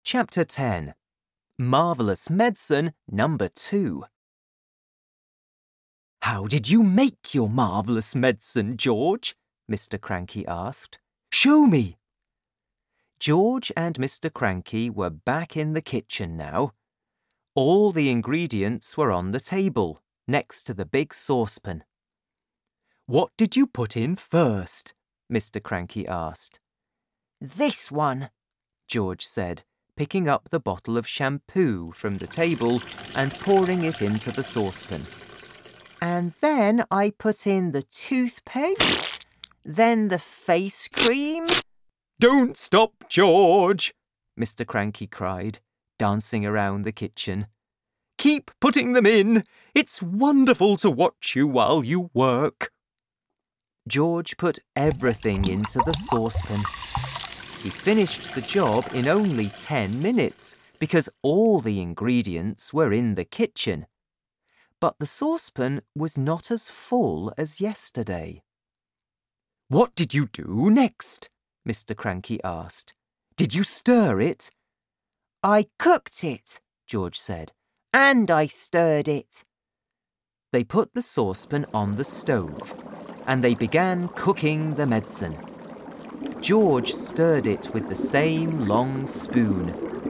Chapter 10. Marvellous Medicine Number 2. "How did you make your marvellous medicine, George?" Mr. Cranky asked. "Show me." George and Mr. Cranky were back in the kitchen now. All the ingredients were on the table, next to the big saucepan. "What did you put in first?" Mr. Cranky asked. "This one," George said, picking up the bottle of shampoo from the table and pouring it into the saucepan. "And then I put in the toothpaste, then the face cream." "Don't stop, George!" Mr. Cranky cried, dancing around the kitchen. "Keep putting them in. It's wonderful to watch you while you work." George put everything into the saucepan. He finished the job in only 10 minutes because all the ingredients were in the kitchen. But the saucepan was not as full as yesterday. "What did you do next?" Mr. Cranky asked. "Did you stir it?" "I cooked it," George said, "and I stirred it." They put the saucepan on the stove and they began cooking the medicine. George stirred it with the same long spoon.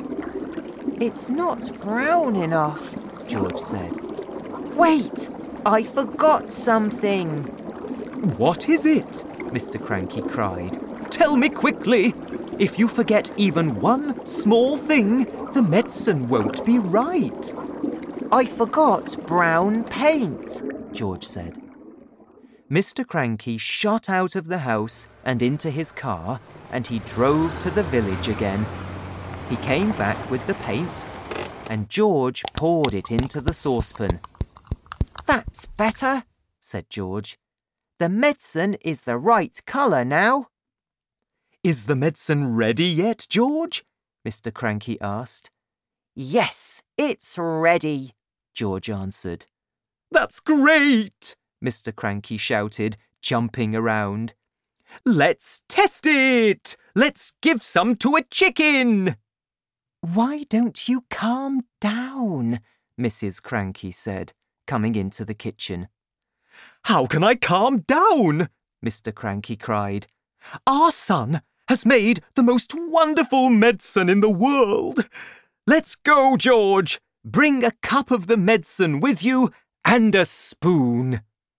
"It's not brown enough," George said. "Wait, I forgot something." "What is it?" Mr. Cranky cried. "Tell me quickly. If you forget even one small thing, the medicine won't be right." "I forgot brown paint," George said. Mr. Cranky shot out of the house and into his car, and he drove to the village again. He came back with the paint, and George poured it into the saucepan. "That's better," said George. "The medicine is the right colour now." "Is the medicine ready yet, George?" Mr. Cranky asked. "Yes, it's ready," George answered. "That's great!" Mr. Cranky shouted, jumping around. "Let's test it! Let's give some to a chicken!" "Why don't you calm down?" Mrs. Cranky said, coming into the kitchen. "How can I calm down?" Mr. Cranky cried. "Our son has made the most wonderful medicine in the world. Let's go, George. Bring a cup of the medicine with you and a spoon."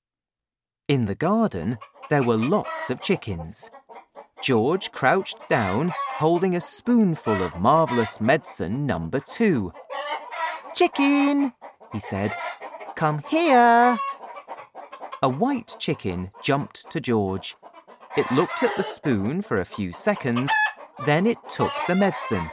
In the garden, there were lots of chickens. George crouched down, holding a spoonful of marvellous medicine number 2. "Chicken," he said, "come here." A white chicken jumped to George. It looked at the spoon for a few seconds, then it took the medicine.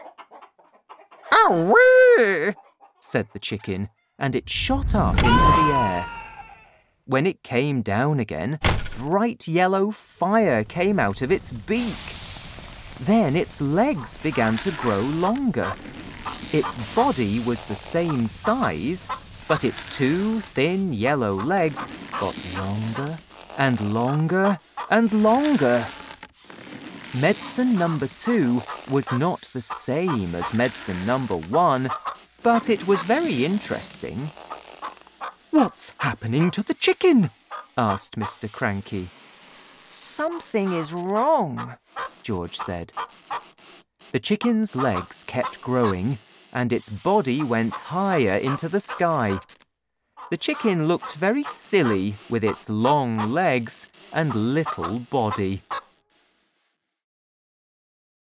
"Away!" said the chicken, and it shot up into the air. When it came down again, bright yellow fire came out of its beak. Then its legs began to grow longer. Its body was the same size, but its 2 thin yellow legs got longer and longer and longer. Medicine number 2 was not the same as medicine number 1, but it was very interesting. "What's happening to the chicken?" asked Mr. Cranky. "Something is wrong," George said. The chicken's legs kept growing, and its body went higher into the sky. The chicken looked very silly with its long legs and little body.